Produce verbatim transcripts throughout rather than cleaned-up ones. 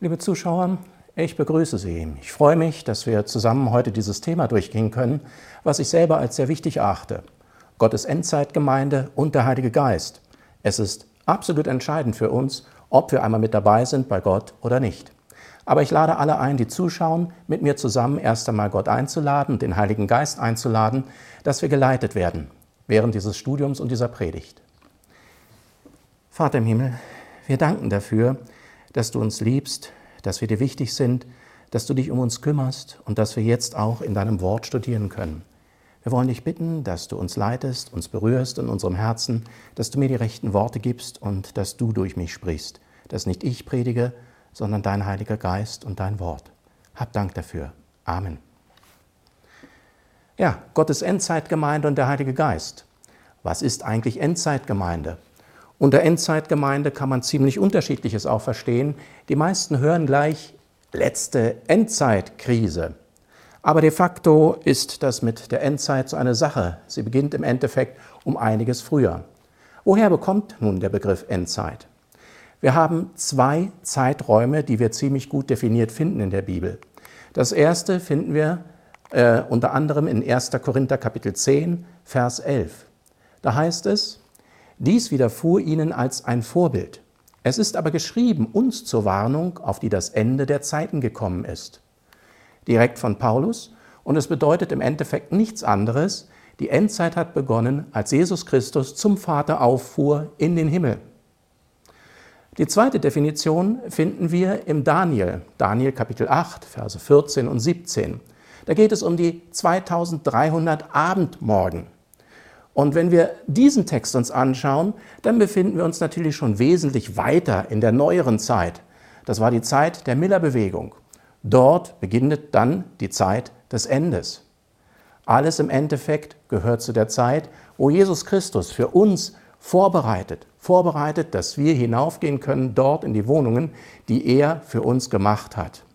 Liebe Zuschauer, ich begrüße Sie. Ich freue mich, dass wir zusammen heute dieses Thema durchgehen können, was ich selber als sehr wichtig erachte. Gottes Endzeitgemeinde und der Heilige Geist. Es ist absolut entscheidend für uns, ob wir einmal mit dabei sind bei Gott oder nicht. Aber ich lade alle ein, die zuschauen, mit mir zusammen erst einmal Gott einzuladen, den Heiligen Geist einzuladen, dass wir geleitet werden während dieses Studiums und dieser Predigt. Vater im Himmel, wir danken dafür, dass du uns liebst, dass wir dir wichtig sind, dass du dich um uns kümmerst und dass wir jetzt auch in deinem Wort studieren können. Wir wollen dich bitten, dass du uns leitest, uns berührst in unserem Herzen, dass du mir die rechten Worte gibst und dass du durch mich sprichst, dass nicht ich predige, sondern dein Heiliger Geist und dein Wort. Hab Dank dafür. Amen. Ja, Gottes Endzeitgemeinde und der Heilige Geist. Was ist eigentlich Endzeitgemeinde? Unter Endzeitgemeinde kann man ziemlich Unterschiedliches auch verstehen. Die meisten hören gleich letzte Endzeitkrise. Aber de facto ist das mit der Endzeit so eine Sache. Sie beginnt im Endeffekt um einiges früher. Woher bekommt nun der Begriff Endzeit? Wir haben zwei Zeiträume, die wir ziemlich gut definiert finden in der Bibel. Das erste finden wir äh, unter anderem in erster Korinther Kapitel zehn, Vers elf. Da heißt es: Dies widerfuhr ihnen als ein Vorbild. Es ist aber geschrieben uns zur Warnung, auf die das Ende der Zeiten gekommen ist. Direkt von Paulus, und es bedeutet im Endeffekt nichts anderes. Die Endzeit hat begonnen, als Jesus Christus zum Vater auffuhr in den Himmel. Die zweite Definition finden wir im Daniel, Daniel Kapitel acht, Verse vierzehn und siebzehn. Da geht es um die zweitausenddreihundert Abendmorgen. Und wenn wir diesen Text uns anschauen, dann befinden wir uns natürlich schon wesentlich weiter in der neueren Zeit. Das war die Zeit der Millerbewegung. Dort beginnt dann die Zeit des Endes. Alles im Endeffekt gehört zu der Zeit, wo Jesus Christus für uns vorbereitet, vorbereitet, dass wir hinaufgehen können dort in die Wohnungen, die er für uns gemacht hat.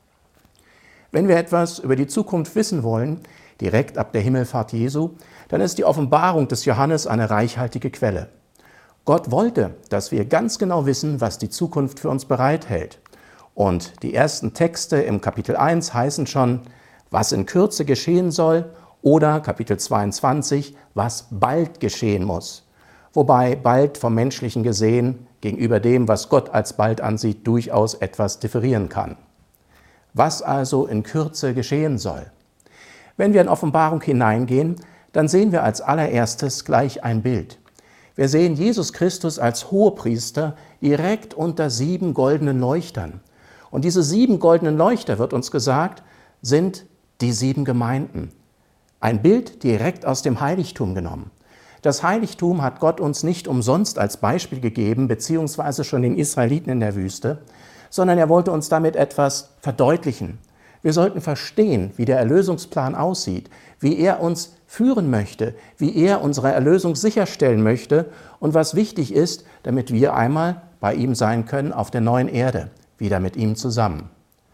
Wenn wir etwas über die Zukunft wissen wollen, direkt ab der Himmelfahrt Jesu, dann ist die Offenbarung des Johannes eine reichhaltige Quelle. Gott wollte, dass wir ganz genau wissen, was die Zukunft für uns bereithält. Und die ersten Texte im Kapitel eins heißen schon, was in Kürze geschehen soll, oder Kapitel zweiundzwanzig, was bald geschehen muss. Wobei bald vom Menschlichen gesehen gegenüber dem, was Gott als bald ansieht, durchaus etwas differieren kann. Was also in Kürze geschehen soll. Wenn wir in Offenbarung hineingehen, dann sehen wir als allererstes gleich ein Bild. Wir sehen Jesus Christus als Hohepriester direkt unter sieben goldenen Leuchtern. Und diese sieben goldenen Leuchter, wird uns gesagt, sind die sieben Gemeinden. Ein Bild direkt aus dem Heiligtum genommen. Das Heiligtum hat Gott uns nicht umsonst als Beispiel gegeben, beziehungsweise schon den Israeliten in der Wüste, sondern er wollte uns damit etwas verdeutlichen. Wir sollten verstehen, wie der Erlösungsplan aussieht, wie er uns führen möchte, wie er unsere Erlösung sicherstellen möchte und was wichtig ist, damit wir einmal bei ihm sein können auf der neuen Erde, wieder mit ihm zusammen.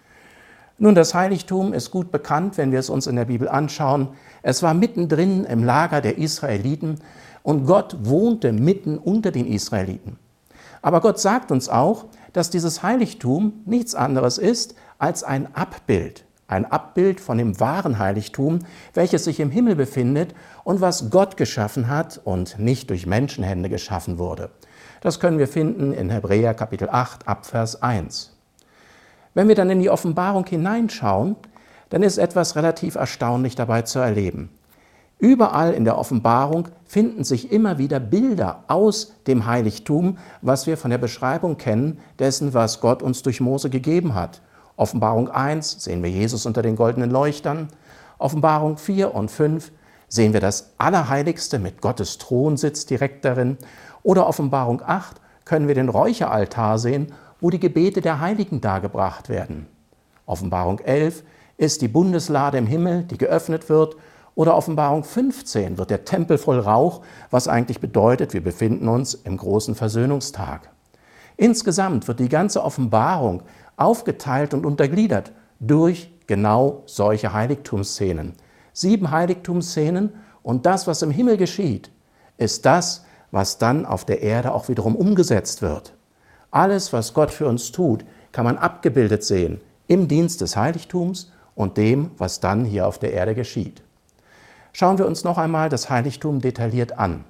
Nun, das Heiligtum ist gut bekannt, wenn wir es uns in der Bibel anschauen. Es war mittendrin im Lager der Israeliten und Gott wohnte mitten unter den Israeliten. Aber Gott sagt uns auch, dass dieses Heiligtum nichts anderes ist als ein Abbild, ein Abbild von dem wahren Heiligtum, welches sich im Himmel befindet und was Gott geschaffen hat und nicht durch Menschenhände geschaffen wurde. Das können wir finden in Hebräer Kapitel acht, Abvers eins. Wenn wir dann in die Offenbarung hineinschauen, dann ist etwas relativ erstaunlich dabei zu erleben. Überall in der Offenbarung finden sich immer wieder Bilder aus dem Heiligtum, was wir von der Beschreibung kennen, dessen, was Gott uns durch Mose gegeben hat. Offenbarung eins sehen wir Jesus unter den goldenen Leuchtern. Offenbarung vier und fünf sehen wir das Allerheiligste mit Gottes Thronsitz direkt darin. Oder Offenbarung acht können wir den Räucheraltar sehen, wo die Gebete der Heiligen dargebracht werden. Offenbarung elf ist die Bundeslade im Himmel, die geöffnet wird. Oder Offenbarung fünfzehn wird der Tempel voll Rauch, was eigentlich bedeutet, wir befinden uns im großen Versöhnungstag. Insgesamt wird die ganze Offenbarung aufgeteilt und untergliedert durch genau solche Heiligtumsszenen. Sieben Heiligtumsszenen und das, was im Himmel geschieht, ist das, was dann auf der Erde auch wiederum umgesetzt wird. Alles, was Gott für uns tut, kann man abgebildet sehen im Dienst des Heiligtums und dem, was dann hier auf der Erde geschieht. Schauen wir uns noch einmal das Heiligtum detailliert an.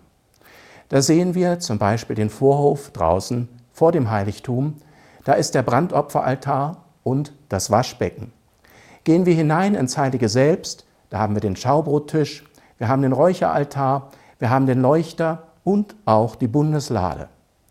Da sehen wir zum Beispiel den Vorhof draußen vor dem Heiligtum. Da ist der Brandopferaltar und das Waschbecken. Gehen wir hinein ins Heilige Selbst, da haben wir den Schaubrottisch, wir haben den Räucheraltar, wir haben den Leuchter und auch die Bundeslade.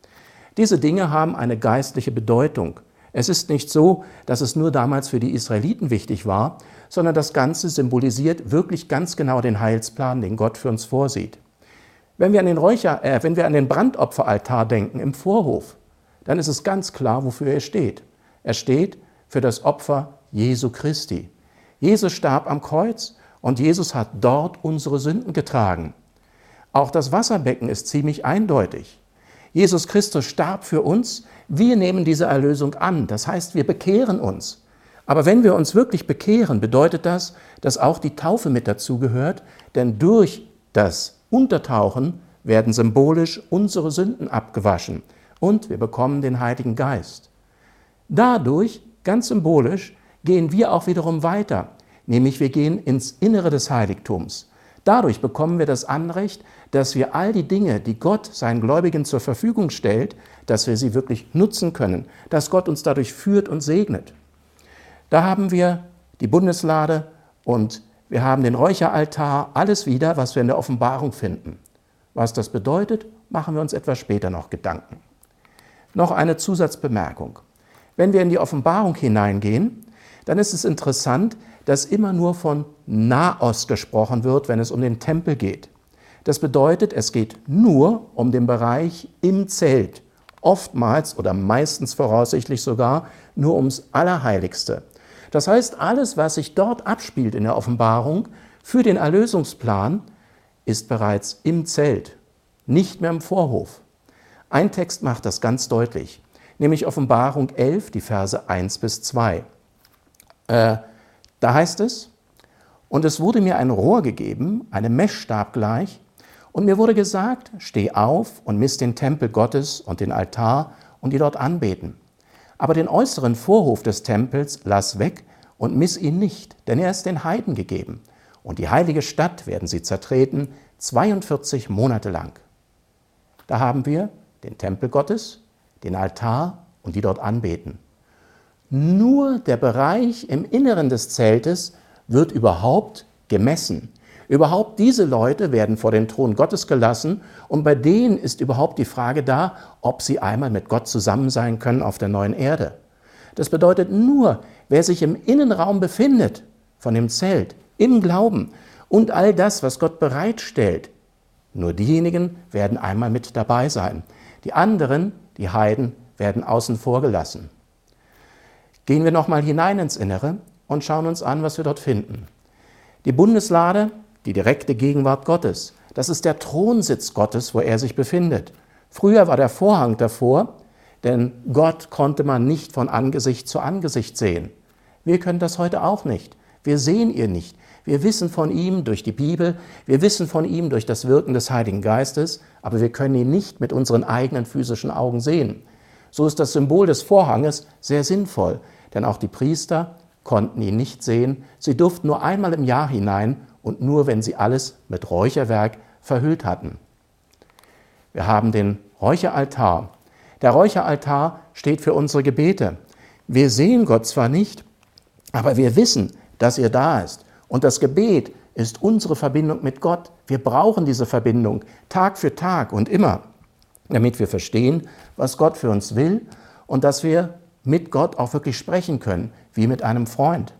Diese Dinge haben eine geistliche Bedeutung. Es ist nicht so, dass es nur damals für die Israeliten wichtig war, sondern das Ganze symbolisiert wirklich ganz genau den Heilsplan, den Gott für uns vorsieht. Wenn wir an den Räucher, äh, wenn wir an den Brandopferaltar denken im Vorhof, dann ist es ganz klar, wofür er steht. Er steht für das Opfer Jesu Christi. Jesus starb am Kreuz und Jesus hat dort unsere Sünden getragen. Auch das Wasserbecken ist ziemlich eindeutig. Jesus Christus starb für uns, wir nehmen diese Erlösung an, das heißt, wir bekehren uns. Aber wenn wir uns wirklich bekehren, bedeutet das, dass auch die Taufe mit dazugehört, denn durch das Untertauchen werden symbolisch unsere Sünden abgewaschen und wir bekommen den Heiligen Geist. Dadurch, ganz symbolisch, gehen wir auch wiederum weiter, nämlich wir gehen ins Innere des Heiligtums. Dadurch bekommen wir das Anrecht, dass wir all die Dinge, die Gott seinen Gläubigen zur Verfügung stellt, dass wir sie wirklich nutzen können, dass Gott uns dadurch führt und segnet. Da haben wir die Bundeslade und wir haben den Räucheraltar, alles wieder, was wir in der Offenbarung finden. Was das bedeutet, machen wir uns etwas später noch Gedanken. Noch eine Zusatzbemerkung. Wenn wir in die Offenbarung hineingehen, dann ist es interessant, dass immer nur von Naos gesprochen wird, wenn es um den Tempel geht. Das bedeutet, es geht nur um den Bereich im Zelt, oftmals oder meistens voraussichtlich sogar nur ums Allerheiligste. Das heißt, alles, was sich dort abspielt in der Offenbarung für den Erlösungsplan, ist bereits im Zelt, nicht mehr im Vorhof. Ein Text macht das ganz deutlich, nämlich Offenbarung elf, die Verse eins bis zwei. Äh, da heißt es, und es wurde mir ein Rohr gegeben, einem Messstab gleich, und mir wurde gesagt, steh auf und miss den Tempel Gottes und den Altar und die dort anbeten. Aber den äußeren Vorhof des Tempels lass weg und miss ihn nicht, denn er ist den Heiden gegeben. Und die heilige Stadt werden sie zertreten, zweiundvierzig Monate lang. Da haben wir den Tempel Gottes, den Altar und die dort anbeten. Nur der Bereich im Inneren des Zeltes wird überhaupt gemessen. Überhaupt diese Leute werden vor den Thron Gottes gelassen und bei denen ist überhaupt die Frage da, ob sie einmal mit Gott zusammen sein können auf der neuen Erde. Das bedeutet nur, wer sich im Innenraum befindet, von dem Zelt, im Glauben und all das, was Gott bereitstellt, nur diejenigen werden einmal mit dabei sein. Die anderen, die Heiden, werden außen vor gelassen. Gehen wir nochmal hinein ins Innere und schauen uns an, was wir dort finden. Die Bundeslade, die direkte Gegenwart Gottes. Das ist der Thronsitz Gottes, wo er sich befindet. Früher war der Vorhang davor, denn Gott konnte man nicht von Angesicht zu Angesicht sehen. Wir können das heute auch nicht. Wir sehen ihn nicht. Wir wissen von ihm durch die Bibel, wir wissen von ihm durch das Wirken des Heiligen Geistes, aber wir können ihn nicht mit unseren eigenen physischen Augen sehen. So ist das Symbol des Vorhanges sehr sinnvoll, denn auch die Priester konnten ihn nicht sehen. Sie durften nur einmal im Jahr hinein und nur, wenn sie alles mit Räucherwerk verhüllt hatten. Wir haben den Räucheraltar. Der Räucheraltar steht für unsere Gebete. Wir sehen Gott zwar nicht, aber wir wissen, dass er da ist. Und das Gebet ist unsere Verbindung mit Gott. Wir brauchen diese Verbindung Tag für Tag und immer, damit wir verstehen, was Gott für uns will und dass wir mit Gott auch wirklich sprechen können, wie mit einem Freund.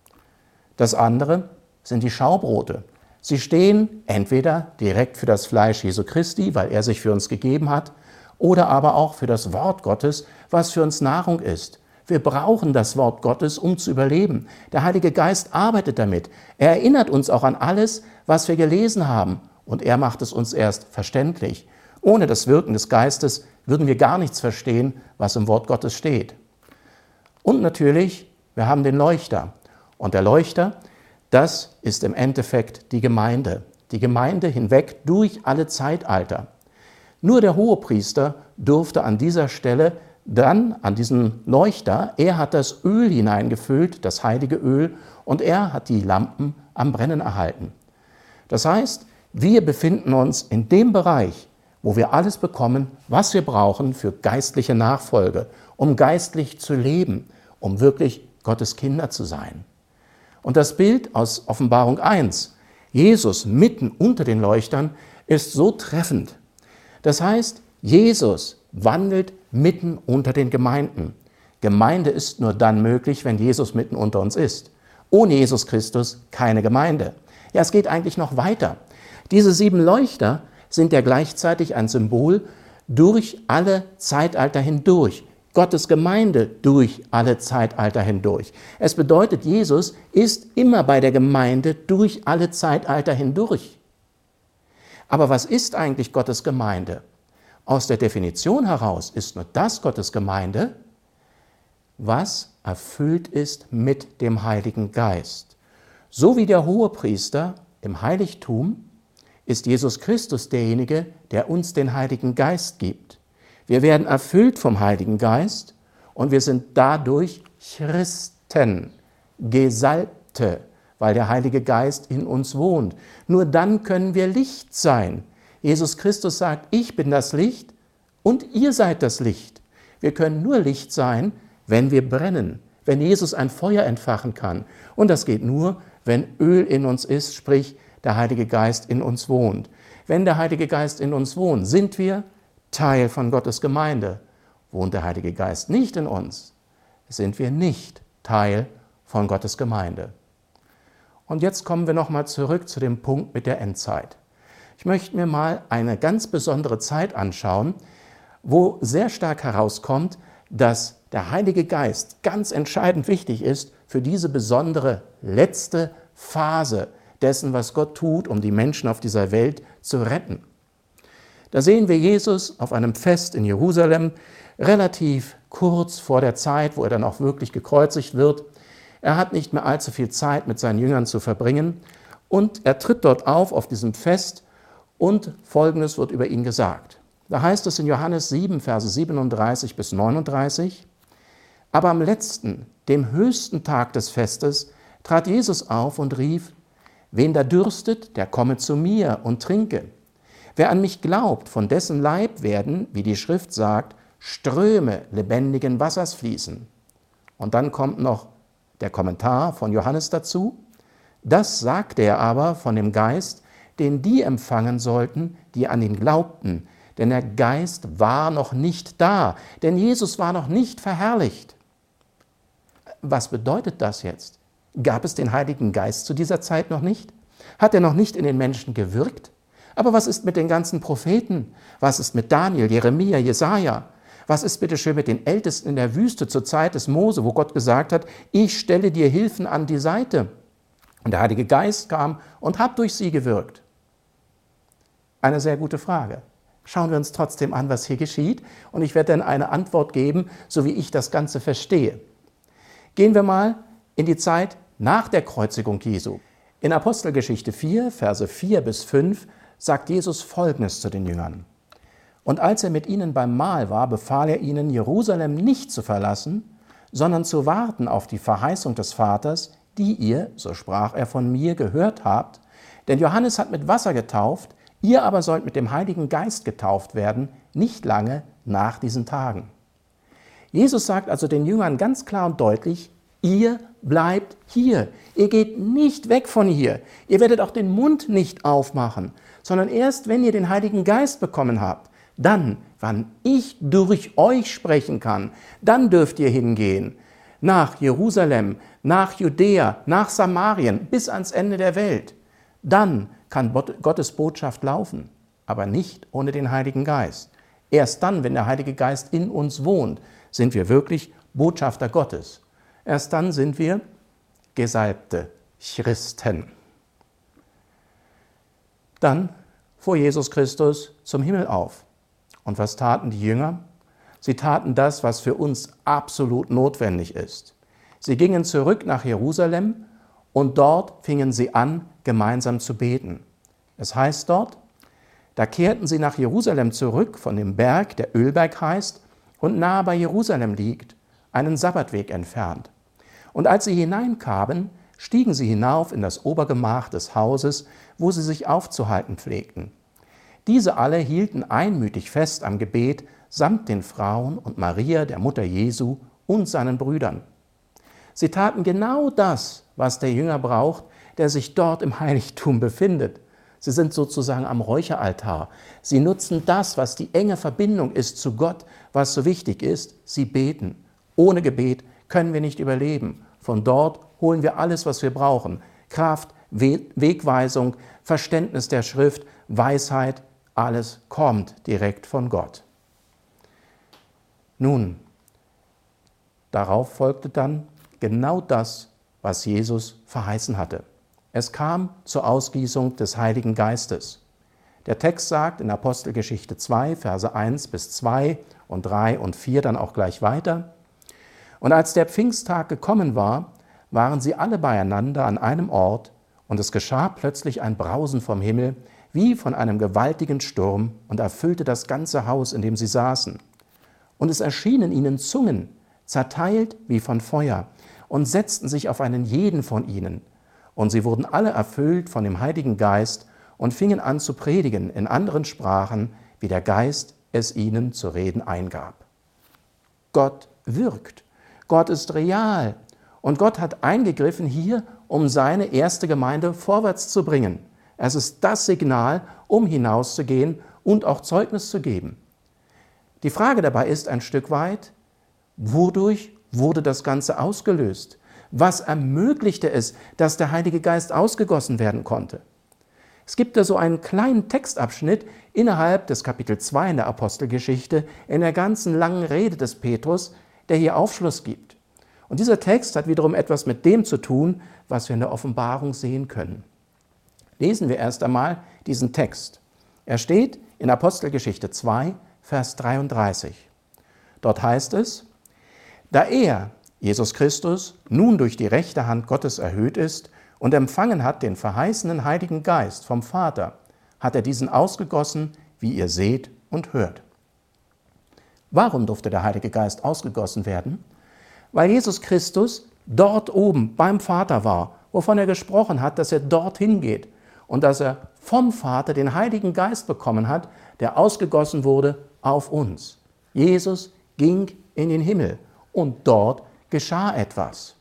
Das andere sind die Schaubrote. Sie stehen entweder direkt für das Fleisch Jesu Christi, weil er sich für uns gegeben hat, oder aber auch für das Wort Gottes, was für uns Nahrung ist. Wir brauchen das Wort Gottes, um zu überleben. Der Heilige Geist arbeitet damit. Er erinnert uns auch an alles, was wir gelesen haben, und er macht es uns erst verständlich. Ohne das Wirken des Geistes würden wir gar nichts verstehen, was im Wort Gottes steht. Und natürlich, wir haben den Leuchter. Und der Leuchter, das ist im Endeffekt die Gemeinde. Die Gemeinde hinweg durch alle Zeitalter. Nur der Hohepriester durfte an dieser Stelle dann an diesen Leuchter, er hat das Öl hineingefüllt, das heilige Öl, und er hat die Lampen am Brennen erhalten. Das heißt, wir befinden uns in dem Bereich, wo wir alles bekommen, was wir brauchen für geistliche Nachfolge, um geistlich zu leben, um wirklich Gottes Kinder zu sein. Und das Bild aus Offenbarung eins, Jesus mitten unter den Leuchtern, ist so treffend. Das heißt, Jesus wandelt mitten unter den Gemeinden. Gemeinde ist nur dann möglich, wenn Jesus mitten unter uns ist. Ohne Jesus Christus keine Gemeinde. Ja, es geht eigentlich noch weiter. Diese sieben Leuchter sind ja gleichzeitig ein Symbol durch alle Zeitalter hindurch. Gottes Gemeinde durch alle Zeitalter hindurch. Es bedeutet, Jesus ist immer bei der Gemeinde durch alle Zeitalter hindurch. Aber was ist eigentlich Gottes Gemeinde? Aus der Definition heraus ist nur das Gottes Gemeinde, was erfüllt ist mit dem Heiligen Geist. So wie der Hohepriester im Heiligtum ist Jesus Christus derjenige, der uns den Heiligen Geist gibt. Wir werden erfüllt vom Heiligen Geist und wir sind dadurch Christen, Gesalbte, weil der Heilige Geist in uns wohnt. Nur dann können wir Licht sein. Jesus Christus sagt, ich bin das Licht und ihr seid das Licht. Wir können nur Licht sein, wenn wir brennen, wenn Jesus ein Feuer entfachen kann. Und das geht nur, wenn Öl in uns ist, sprich der Heilige Geist in uns wohnt. Wenn der Heilige Geist in uns wohnt, sind wir Teil von Gottes Gemeinde. Wohnt der Heilige Geist nicht in uns, sind wir nicht Teil von Gottes Gemeinde. Und jetzt kommen wir nochmal zurück zu dem Punkt mit der Endzeit. Ich möchte mir mal eine ganz besondere Zeit anschauen, wo sehr stark herauskommt, dass der Heilige Geist ganz entscheidend wichtig ist für diese besondere letzte Phase dessen, was Gott tut, um die Menschen auf dieser Welt zu retten. Da sehen wir Jesus auf einem Fest in Jerusalem, relativ kurz vor der Zeit, wo er dann auch wirklich gekreuzigt wird. Er hat nicht mehr allzu viel Zeit mit seinen Jüngern zu verbringen und er tritt dort auf, auf diesem Fest, und Folgendes wird über ihn gesagt. Da heißt es in Johannes sieben, Verse siebenunddreißig bis neununddreißig, aber am letzten, dem höchsten Tag des Festes, trat Jesus auf und rief, wen da dürstet, der komme zu mir und trinke. Wer an mich glaubt, von dessen Leib werden, wie die Schrift sagt, Ströme lebendigen Wassers fließen. Und dann kommt noch der Kommentar von Johannes dazu. Das sagte er aber von dem Geist, den die empfangen sollten, die an ihn glaubten. Denn der Geist war noch nicht da, denn Jesus war noch nicht verherrlicht. Was bedeutet das jetzt? Gab es den Heiligen Geist zu dieser Zeit noch nicht? Hat er noch nicht in den Menschen gewirkt? Aber was ist mit den ganzen Propheten? Was ist mit Daniel, Jeremia, Jesaja? Was ist bitte schön mit den Ältesten in der Wüste zur Zeit des Mose, wo Gott gesagt hat, ich stelle dir Hilfen an die Seite? Und der Heilige Geist kam und hat durch sie gewirkt. Eine sehr gute Frage. Schauen wir uns trotzdem an, was hier geschieht. Und ich werde dann eine Antwort geben, so wie ich das Ganze verstehe. Gehen wir mal in die Zeit nach der Kreuzigung Jesu. In Apostelgeschichte vier, Verse vier bis fünf, sagt Jesus Folgendes zu den Jüngern. Und als er mit ihnen beim Mahl war, befahl er ihnen, Jerusalem nicht zu verlassen, sondern zu warten auf die Verheißung des Vaters, die ihr, so sprach er von mir, gehört habt. Denn Johannes hat mit Wasser getauft, ihr aber sollt mit dem Heiligen Geist getauft werden, nicht lange nach diesen Tagen. Jesus sagt also den Jüngern ganz klar und deutlich, ihr bleibt hier. Ihr geht nicht weg von hier. Ihr werdet auch den Mund nicht aufmachen, sondern erst, wenn ihr den Heiligen Geist bekommen habt, dann, wann ich durch euch sprechen kann, dann dürft ihr hingehen. Nach Jerusalem, nach Judäa, nach Samarien, bis ans Ende der Welt. Dann kann Gottes Botschaft laufen, aber nicht ohne den Heiligen Geist. Erst dann, wenn der Heilige Geist in uns wohnt, sind wir wirklich Botschafter Gottes. Erst dann sind wir gesalbte Christen. Dann fuhr Jesus Christus zum Himmel auf. Und was taten die Jünger? Sie taten das, was für uns absolut notwendig ist. Sie gingen zurück nach Jerusalem und dort fingen sie an, gemeinsam zu beten. Es heißt dort, da kehrten sie nach Jerusalem zurück von dem Berg, der Ölberg heißt, und nahe bei Jerusalem liegt, einen Sabbatweg entfernt. Und als sie hineinkamen, stiegen sie hinauf in das Obergemach des Hauses, wo sie sich aufzuhalten pflegten. Diese alle hielten einmütig fest am Gebet, samt den Frauen und Maria, der Mutter Jesu, und seinen Brüdern. Sie taten genau das, was der Jünger braucht, der sich dort im Heiligtum befindet. Sie sind sozusagen am Räucheraltar. Sie nutzen das, was die enge Verbindung ist zu Gott, was so wichtig ist. Sie beten. Ohne Gebet können wir nicht überleben. Von dort holen wir alles, was wir brauchen. Kraft, Wegweisung, Verständnis der Schrift, Weisheit, alles kommt direkt von Gott. Nun, darauf folgte dann genau das, was Jesus verheißen hatte. Es kam zur Ausgießung des Heiligen Geistes. Der Text sagt in Apostelgeschichte zwei, Verse eins bis zwei und drei und vier dann auch gleich weiter: Und als der Pfingsttag gekommen war, waren sie alle beieinander an einem Ort, und es geschah plötzlich ein Brausen vom Himmel, wie von einem gewaltigen Sturm, und erfüllte das ganze Haus, in dem sie saßen. Und es erschienen ihnen Zungen, zerteilt wie von Feuer, und setzten sich auf einen jeden von ihnen. Und sie wurden alle erfüllt von dem Heiligen Geist und fingen an zu predigen in anderen Sprachen, wie der Geist es ihnen zu reden eingab. Gott wirkt. Gott ist real. Und Gott hat eingegriffen hier, um seine erste Gemeinde vorwärts zu bringen. Es ist das Signal, um hinauszugehen und auch Zeugnis zu geben. Die Frage dabei ist ein Stück weit, wodurch wurde das Ganze ausgelöst? Was ermöglichte es, dass der Heilige Geist ausgegossen werden konnte? Es gibt da so einen kleinen Textabschnitt innerhalb des Kapitel zwei in der Apostelgeschichte, in der ganzen langen Rede des Petrus, der hier Aufschluss gibt. Und dieser Text hat wiederum etwas mit dem zu tun, was wir in der Offenbarung sehen können. Lesen wir erst einmal diesen Text. Er steht in Apostelgeschichte zwei, Vers dreiunddreißig. Dort heißt es: Da er, Jesus Christus, nun durch die rechte Hand Gottes erhöht ist und empfangen hat den verheißenen Heiligen Geist vom Vater, hat er diesen ausgegossen, wie ihr seht und hört. Warum durfte der Heilige Geist ausgegossen werden? Weil Jesus Christus dort oben beim Vater war, wovon er gesprochen hat, dass er dorthin geht und dass er vom Vater den Heiligen Geist bekommen hat, der ausgegossen wurde auf uns. Jesus ging in den Himmel und dort geschah etwas.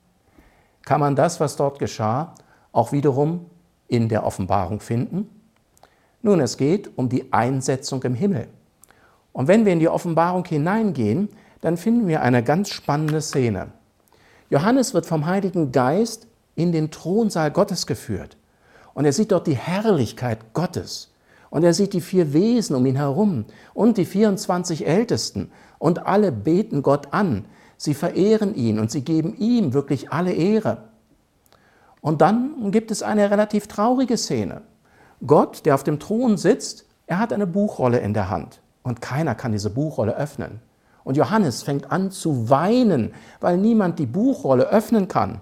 Kann man das, was dort geschah, auch wiederum in der Offenbarung finden? Nun, es geht um die Einsetzung im Himmel. Und wenn wir in die Offenbarung hineingehen, dann finden wir eine ganz spannende Szene. Johannes wird vom Heiligen Geist in den Thronsaal Gottes geführt. Und er sieht dort die Herrlichkeit Gottes. Und er sieht die vier Wesen um ihn herum und die vierundzwanzig Ältesten. Und alle beten Gott an. Sie verehren ihn und sie geben ihm wirklich alle Ehre. Und dann gibt es eine relativ traurige Szene. Gott, der auf dem Thron sitzt, er hat eine Buchrolle in der Hand. Und keiner kann diese Buchrolle öffnen. Und Johannes fängt an zu weinen, weil niemand die Buchrolle öffnen kann.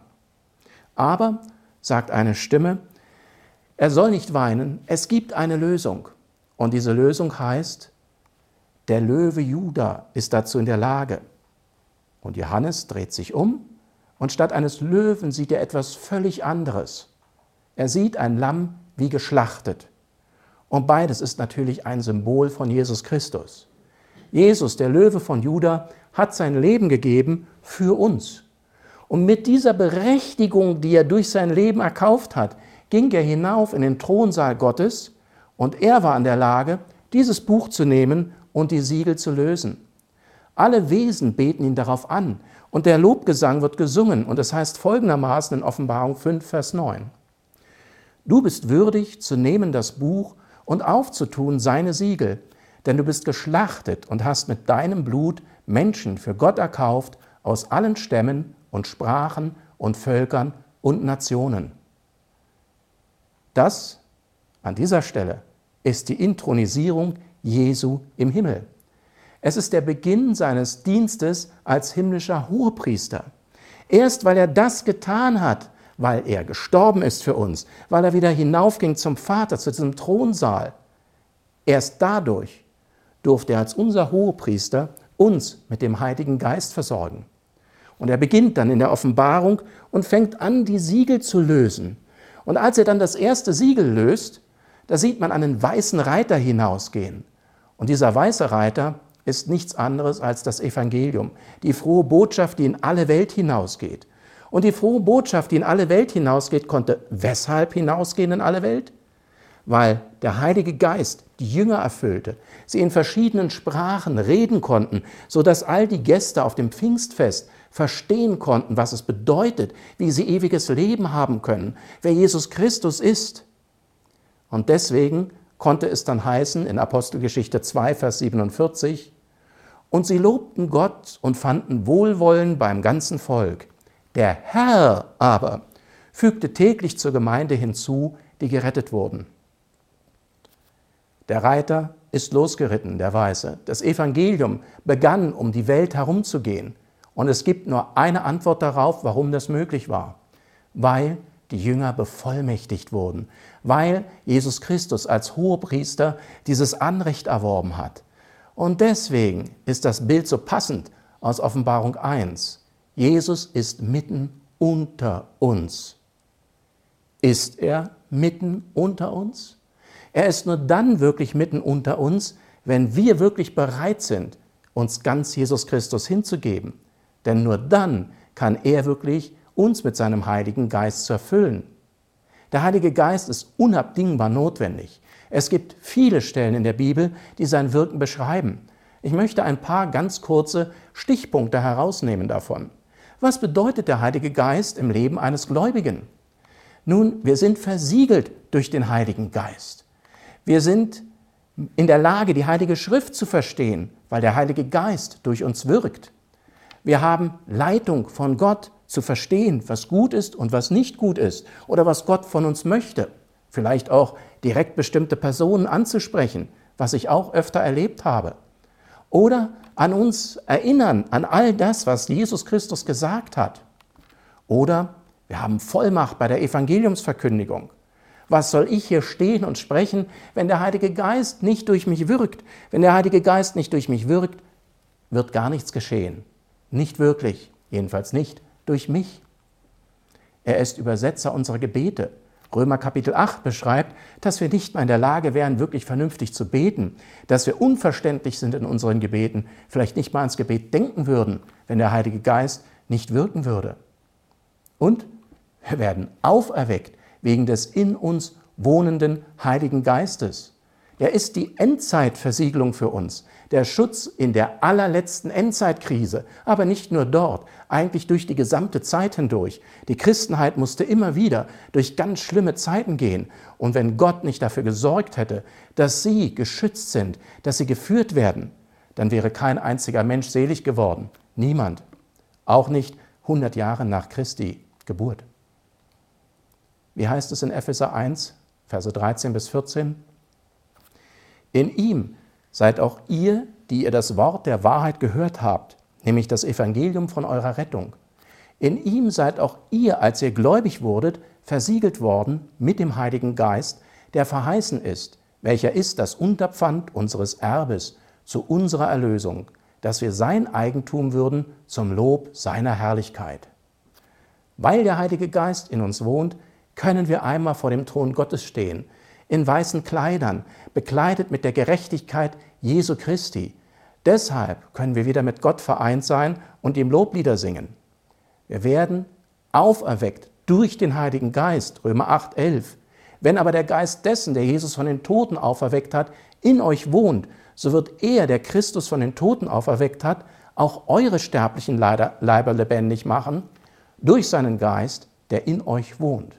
Aber, sagt eine Stimme, er soll nicht weinen, es gibt eine Lösung. Und diese Lösung heißt, der Löwe Juda ist dazu in der Lage. Und Johannes dreht sich um und statt eines Löwen sieht er etwas völlig anderes. Er sieht ein Lamm wie geschlachtet. Und beides ist natürlich ein Symbol von Jesus Christus. Jesus, der Löwe von Juda, hat sein Leben gegeben für uns. Und mit dieser Berechtigung, die er durch sein Leben erkauft hat, ging er hinauf in den Thronsaal Gottes und er war in der Lage, dieses Buch zu nehmen und die Siegel zu lösen. Alle Wesen beten ihn darauf an und der Lobgesang wird gesungen und es heißt folgendermaßen in Offenbarung fünf, Vers neun. Du bist würdig zu nehmen das Buch und aufzutun seine Siegel, denn du bist geschlachtet und hast mit deinem Blut Menschen für Gott erkauft aus allen Stämmen und Sprachen und Völkern und Nationen. Das, an dieser Stelle, ist die Inthronisierung Jesu im Himmel. Es ist der Beginn seines Dienstes als himmlischer Hohepriester. Erst weil er das getan hat, weil er gestorben ist für uns, weil er wieder hinaufging zum Vater, zu diesem Thronsaal, erst dadurch durfte er als unser Hohepriester uns mit dem Heiligen Geist versorgen. Und er beginnt dann in der Offenbarung und fängt an, die Siegel zu lösen. Und als er dann das erste Siegel löst, da sieht man einen weißen Reiter hinausgehen. Und dieser weiße Reiter ist nichts anderes als das Evangelium, die frohe Botschaft, die in alle Welt hinausgeht. Und die frohe Botschaft, die in alle Welt hinausgeht, konnte weshalb hinausgehen in alle Welt? Weil der Heilige Geist die Jünger erfüllte, sie in verschiedenen Sprachen reden konnten, sodass all die Gäste auf dem Pfingstfest verstehen konnten, was es bedeutet, wie sie ewiges Leben haben können, wer Jesus Christus ist. Und deswegen konnte es dann heißen in Apostelgeschichte zwei, Vers siebenundvierzig, und sie lobten Gott und fanden Wohlwollen beim ganzen Volk. Der Herr aber fügte täglich zur Gemeinde hinzu, die gerettet wurden. Der Reiter ist losgeritten, der Weiße. Das Evangelium begann, um die Welt herumzugehen. Und es gibt nur eine Antwort darauf, warum das möglich war. Weil die Jünger bevollmächtigt wurden. Weil Jesus Christus als Hohepriester dieses Anrecht erworben hat. Und deswegen ist das Bild so passend aus Offenbarung eins. Jesus ist mitten unter uns. Ist er mitten unter uns? Er ist nur dann wirklich mitten unter uns, wenn wir wirklich bereit sind, uns ganz Jesus Christus hinzugeben. Denn nur dann kann er wirklich uns mit seinem Heiligen Geist zu erfüllen. Der Heilige Geist ist unabdingbar notwendig. Es gibt viele Stellen in der Bibel, die sein Wirken beschreiben. Ich möchte ein paar ganz kurze Stichpunkte herausnehmen davon. Was bedeutet der Heilige Geist im Leben eines Gläubigen? Nun, wir sind versiegelt durch den Heiligen Geist. Wir sind in der Lage, die Heilige Schrift zu verstehen, weil der Heilige Geist durch uns wirkt. Wir haben Leitung von Gott zu verstehen, was gut ist und was nicht gut ist oder was Gott von uns möchte. Vielleicht auch direkt bestimmte Personen anzusprechen, was ich auch öfter erlebt habe. Oder an uns erinnern, an all das, was Jesus Christus gesagt hat. Oder wir haben Vollmacht bei der Evangeliumsverkündigung. Was soll ich hier stehen und sprechen, wenn der Heilige Geist nicht durch mich wirkt? Wenn der Heilige Geist nicht durch mich wirkt, wird gar nichts geschehen. Nicht wirklich, jedenfalls nicht durch mich. Er ist Übersetzer unserer Gebete. Römer Kapitel acht beschreibt, dass wir nicht mal in der Lage wären, wirklich vernünftig zu beten, dass wir unverständlich sind in unseren Gebeten, vielleicht nicht mal ans Gebet denken würden, wenn der Heilige Geist nicht wirken würde. Und wir werden auferweckt wegen des in uns wohnenden Heiligen Geistes. Er ist die Endzeitversiegelung für uns, der Schutz in der allerletzten Endzeitkrise, aber nicht nur dort, eigentlich durch die gesamte Zeit hindurch. Die Christenheit musste immer wieder durch ganz schlimme Zeiten gehen. Und wenn Gott nicht dafür gesorgt hätte, dass sie geschützt sind, dass sie geführt werden, dann wäre kein einziger Mensch selig geworden. Niemand. Auch nicht hundert Jahre nach Christi Geburt. Wie heißt es in Epheser eins, Verse dreizehn bis vierzehn? In ihm seid auch ihr, die ihr das Wort der Wahrheit gehört habt, nämlich das Evangelium von eurer Rettung. In ihm seid auch ihr, als ihr gläubig wurdet, versiegelt worden mit dem Heiligen Geist, der verheißen ist, welcher ist das Unterpfand unseres Erbes zu unserer Erlösung, dass wir sein Eigentum würden zum Lob seiner Herrlichkeit. Weil der Heilige Geist in uns wohnt, können wir einmal vor dem Thron Gottes stehen, in weißen Kleidern, bekleidet mit der Gerechtigkeit Jesu Christi. Deshalb können wir wieder mit Gott vereint sein und ihm Loblieder singen. Wir werden auferweckt durch den Heiligen Geist, Römer acht, elf. Wenn aber der Geist dessen, der Jesus von den Toten auferweckt hat, in euch wohnt, so wird er, der Christus von den Toten auferweckt hat, auch eure sterblichen Leiber lebendig machen, durch seinen Geist, der in euch wohnt.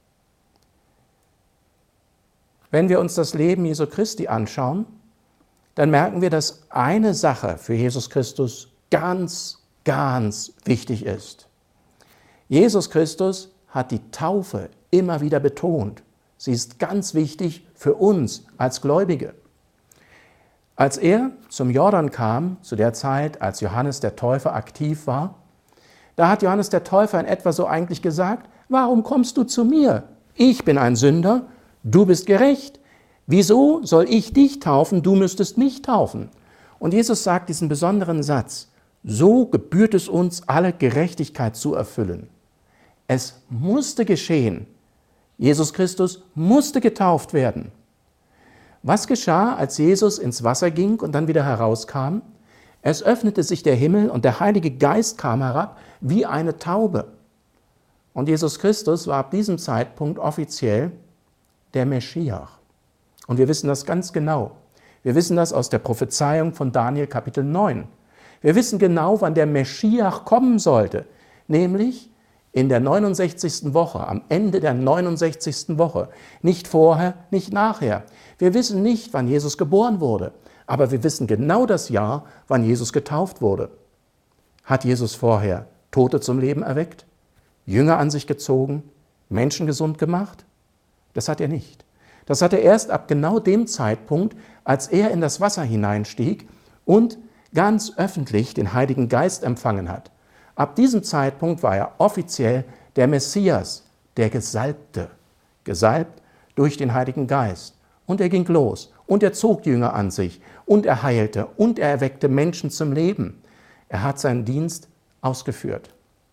Wenn wir uns das Leben Jesu Christi anschauen, dann merken wir, dass eine Sache für Jesus Christus ganz, ganz wichtig ist. Jesus Christus hat die Taufe immer wieder betont. Sie ist ganz wichtig für uns als Gläubige. Als er zum Jordan kam, zu der Zeit, als Johannes der Täufer aktiv war, da hat Johannes der Täufer in etwa so eigentlich gesagt: Warum kommst du zu mir? Ich bin ein Sünder. Du bist gerecht. Wieso soll ich dich taufen? Du müsstest mich taufen. Und Jesus sagt diesen besonderen Satz: So gebührt es uns, alle Gerechtigkeit zu erfüllen. Es musste geschehen. Jesus Christus musste getauft werden. Was geschah, als Jesus ins Wasser ging und dann wieder herauskam? Es öffnete sich der Himmel und der Heilige Geist kam herab wie eine Taube. Und Jesus Christus war ab diesem Zeitpunkt offiziell der Meschiach. Und wir wissen das ganz genau. Wir wissen das aus der Prophezeiung von Daniel Kapitel neun. Wir wissen genau, wann der Meschiach kommen sollte, nämlich in der neunundsechzigsten Woche, am Ende der neunundsechzigsten Woche. Nicht vorher, nicht nachher. Wir wissen nicht, wann Jesus geboren wurde, aber wir wissen genau das Jahr, wann Jesus getauft wurde. Hat Jesus vorher Tote zum Leben erweckt, Jünger an sich gezogen, Menschen gesund gemacht? Das hat er nicht. Das hat er erst ab genau dem Zeitpunkt, als er in das Wasser hineinstieg und ganz öffentlich den Heiligen Geist empfangen hat. Ab diesem Zeitpunkt war er offiziell der Messias, der Gesalbte, gesalbt durch den Heiligen Geist. Und er ging los und er zog Jünger an sich und er heilte und er erweckte Menschen zum Leben. Er hat seinen Dienst ausgeführt.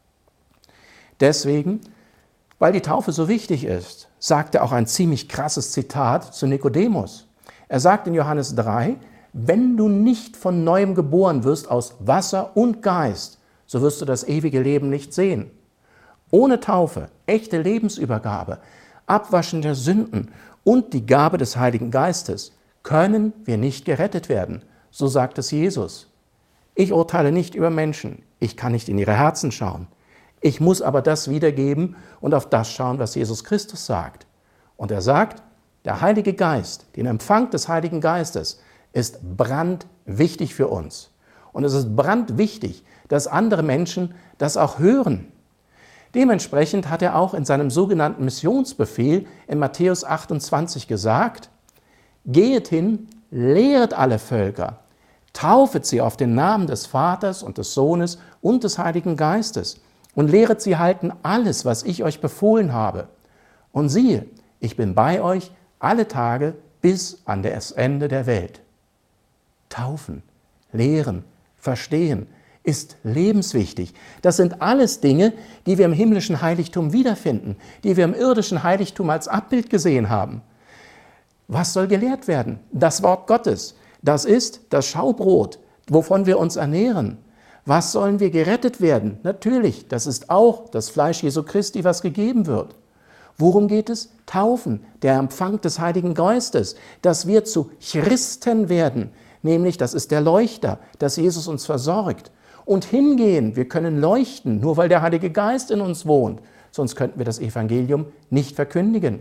Deswegen, weil die Taufe so wichtig ist, sagt er auch ein ziemlich krasses Zitat zu Nikodemus. Er sagt in Johannes drei, wenn du nicht von Neuem geboren wirst aus Wasser und Geist, so wirst du das ewige Leben nicht sehen. Ohne Taufe, echte Lebensübergabe, Abwaschen der Sünden und die Gabe des Heiligen Geistes können wir nicht gerettet werden. So sagt es Jesus. Ich urteile nicht über Menschen, ich kann nicht in ihre Herzen schauen. Ich muss aber das wiedergeben und auf das schauen, was Jesus Christus sagt. Und er sagt, der Heilige Geist, den Empfang des Heiligen Geistes, ist brandwichtig für uns. Und es ist brandwichtig, dass andere Menschen das auch hören. Dementsprechend hat er auch in seinem sogenannten Missionsbefehl in Matthäus achtundzwanzig gesagt, geht hin, lehret alle Völker, taufet sie auf den Namen des Vaters und des Sohnes und des Heiligen Geistes und lehret sie halten alles, was ich euch befohlen habe. Und siehe, ich bin bei euch alle Tage bis an das Ende der Welt. Taufen, lehren, verstehen ist lebenswichtig. Das sind alles Dinge, die wir im himmlischen Heiligtum wiederfinden, die wir im irdischen Heiligtum als Abbild gesehen haben. Was soll gelehrt werden? Das Wort Gottes. Das ist das Schaubrot, wovon wir uns ernähren. Was sollen wir gerettet werden? Natürlich, das ist auch das Fleisch Jesu Christi, was gegeben wird. Worum geht es? Taufen, der Empfang des Heiligen Geistes, dass wir zu Christen werden, nämlich das ist der Leuchter, dass Jesus uns versorgt. Und hingehen, wir können leuchten, nur weil der Heilige Geist in uns wohnt, sonst könnten wir das Evangelium nicht verkündigen.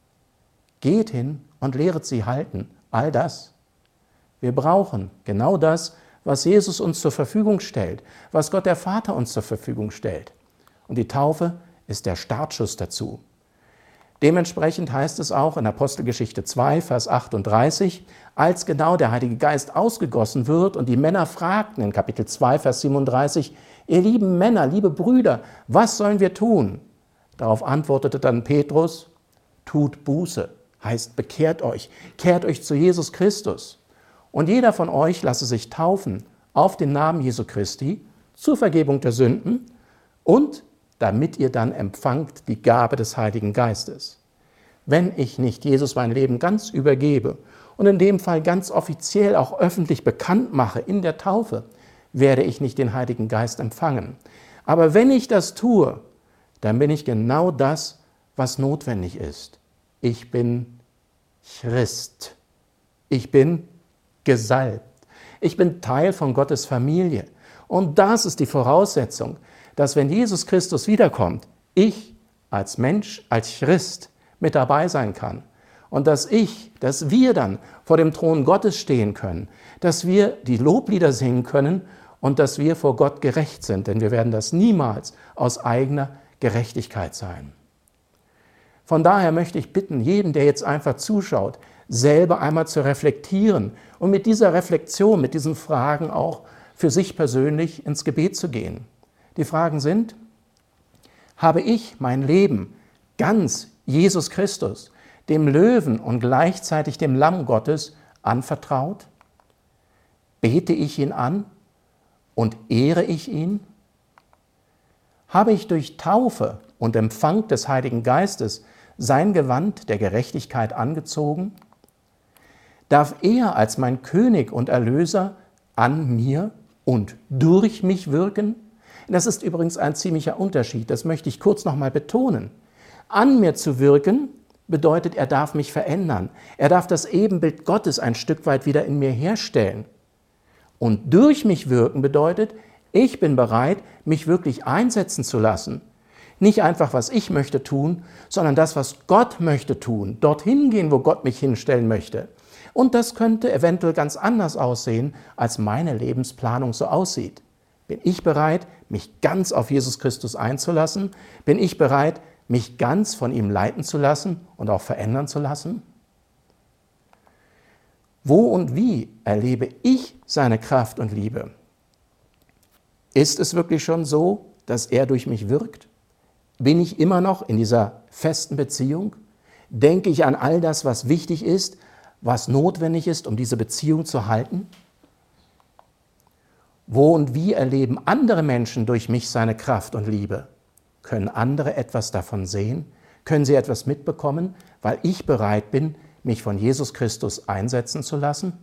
Geht hin und lehret sie halten, all das. Wir brauchen genau das, was Jesus uns zur Verfügung stellt, was Gott der Vater uns zur Verfügung stellt. Und die Taufe ist der Startschuss dazu. Dementsprechend heißt es auch in Apostelgeschichte zwei, Vers achtunddreißig, als genau der Heilige Geist ausgegossen wird und die Männer fragten in Kapitel zwei, Vers siebenunddreißig, ihr lieben Männer, liebe Brüder, was sollen wir tun? Darauf antwortete dann Petrus, tut Buße, heißt bekehrt euch, kehrt euch zu Jesus Christus. Und jeder von euch lasse sich taufen auf den Namen Jesu Christi zur Vergebung der Sünden und damit ihr dann empfangt die Gabe des Heiligen Geistes. Wenn ich nicht Jesus mein Leben ganz übergebe und in dem Fall ganz offiziell auch öffentlich bekannt mache in der Taufe, werde ich nicht den Heiligen Geist empfangen. Aber wenn ich das tue, dann bin ich genau das, was notwendig ist. Ich bin Christ. Ich bin gesalbt. Ich bin Teil von Gottes Familie. Und das ist die Voraussetzung, dass wenn Jesus Christus wiederkommt, ich als Mensch, als Christ mit dabei sein kann. Und dass ich, dass wir dann vor dem Thron Gottes stehen können, dass wir die Loblieder singen können und dass wir vor Gott gerecht sind, denn wir werden das niemals aus eigener Gerechtigkeit sein. Von daher möchte ich bitten, jeden, der jetzt einfach zuschaut, selber einmal zu reflektieren und mit dieser Reflexion, mit diesen Fragen auch für sich persönlich ins Gebet zu gehen. Die Fragen sind, habe ich mein Leben ganz Jesus Christus, dem Löwen und gleichzeitig dem Lamm Gottes, anvertraut? Bete ich ihn an und ehre ich ihn? Habe ich durch Taufe und Empfang des Heiligen Geistes sein Gewand der Gerechtigkeit angezogen? Darf er als mein König und Erlöser an mir und durch mich wirken? Das ist übrigens ein ziemlicher Unterschied, das möchte ich kurz noch mal betonen. An mir zu wirken bedeutet, er darf mich verändern. Er darf das Ebenbild Gottes ein Stück weit wieder in mir herstellen. Und durch mich wirken bedeutet, ich bin bereit, mich wirklich einsetzen zu lassen. Nicht einfach, was ich möchte tun, sondern das, was Gott möchte tun. Dorthin gehen, wo Gott mich hinstellen möchte. Und das könnte eventuell ganz anders aussehen, als meine Lebensplanung so aussieht. Bin ich bereit, mich ganz auf Jesus Christus einzulassen? Bin ich bereit, mich ganz von ihm leiten zu lassen und auch verändern zu lassen? Wo und wie erlebe ich seine Kraft und Liebe? Ist es wirklich schon so, dass er durch mich wirkt? Bin ich immer noch in dieser festen Beziehung? Denke ich an all das, was wichtig ist, was notwendig ist, um diese Beziehung zu halten? Wo und wie erleben andere Menschen durch mich seine Kraft und Liebe? Können andere etwas davon sehen? Können sie etwas mitbekommen, weil ich bereit bin, mich von Jesus Christus einsetzen zu lassen?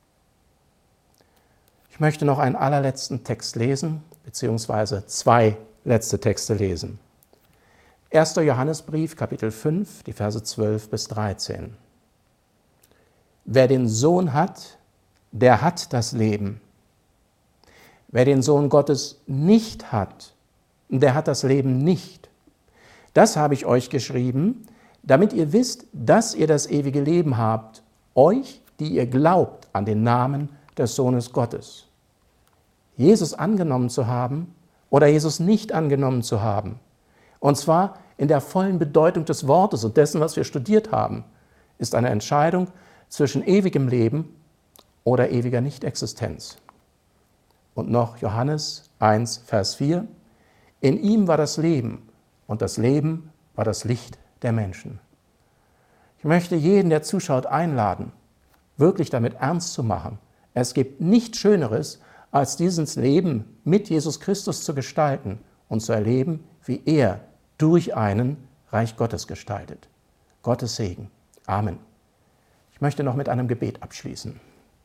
Ich möchte noch einen allerletzten Text lesen, beziehungsweise zwei letzte Texte lesen. erster Johannesbrief, Kapitel fünf, die Verse zwölf bis dreizehn. Wer den Sohn hat, der hat das Leben. Wer den Sohn Gottes nicht hat, der hat das Leben nicht. Das habe ich euch geschrieben, damit ihr wisst, dass ihr das ewige Leben habt, euch, die ihr glaubt an den Namen des Sohnes Gottes. Jesus angenommen zu haben oder Jesus nicht angenommen zu haben, und zwar in der vollen Bedeutung des Wortes und dessen, was wir studiert haben, ist eine Entscheidung zwischen ewigem Leben oder ewiger Nichtexistenz. Und noch Johannes eins, Vers vier. In ihm war das Leben und das Leben war das Licht der Menschen. Ich möchte jeden, der zuschaut, einladen, wirklich damit ernst zu machen. Es gibt nichts Schöneres, als dieses Leben mit Jesus Christus zu gestalten und zu erleben, wie er durch einen Reich Gottes gestaltet. Gottes Segen. Amen. Ich möchte noch mit einem Gebet abschließen.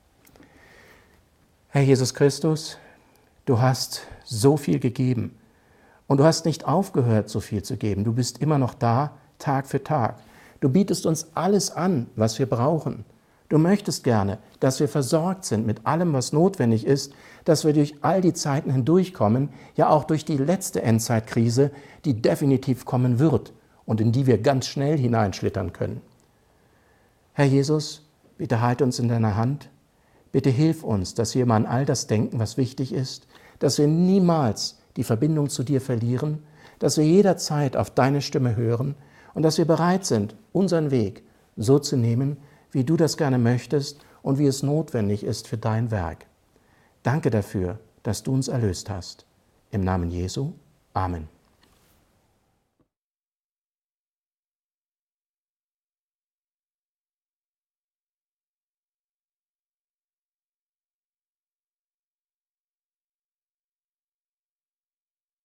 Herr Jesus Christus, du hast so viel gegeben und du hast nicht aufgehört, so viel zu geben. Du bist immer noch da, Tag für Tag. Du bietest uns alles an, was wir brauchen. Du möchtest gerne, dass wir versorgt sind mit allem, was notwendig ist, dass wir durch all die Zeiten hindurchkommen, ja auch durch die letzte Endzeitkrise, die definitiv kommen wird und in die wir ganz schnell hineinschlittern können. Herr Jesus, bitte halt uns in deiner Hand. Bitte hilf uns, dass wir immer an all das denken, was wichtig ist, dass wir niemals die Verbindung zu dir verlieren, dass wir jederzeit auf deine Stimme hören und dass wir bereit sind, unseren Weg so zu nehmen, wie du das gerne möchtest und wie es notwendig ist für dein Werk. Danke dafür, dass du uns erlöst hast. Im Namen Jesu. Amen.